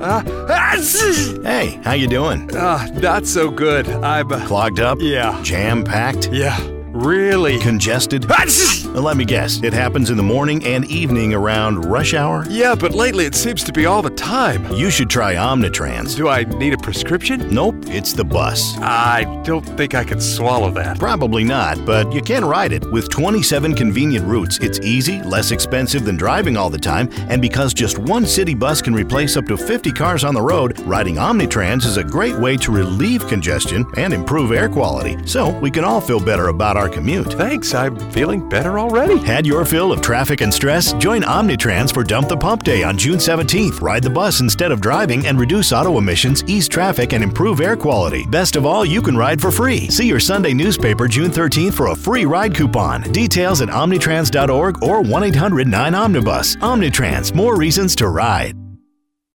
Hey, how you doing? Not so good. I'm... Clogged up? Yeah. Jam-packed? Yeah, really. Congested? Let me guess, it happens in the morning and evening around rush hour? Yeah, but lately it seems to be all the time. You should try Omnitrans. Do I need a prescription? Nope, it's the bus. I don't think I can swallow that. Probably not, but you can ride it. With 27 convenient routes, it's easy, less expensive than driving all the time, and because just one city bus can replace up to 50 cars on the road, riding Omnitrans is a great way to relieve congestion and improve air quality, so we can all feel better about our commute. Thanks, I'm feeling better already. Had your fill of traffic and stress? Join Omnitrans for Dump the Pump Day on June 17th. Ride the bus instead of driving and reduce auto emissions, ease traffic, and improve air quality. Best of all, you can ride for free. See your Sunday newspaper June 13th for a free ride coupon. Details at omnitrans.org or 1-800-9-OMNIBUS. Omnitrans, more reasons to ride.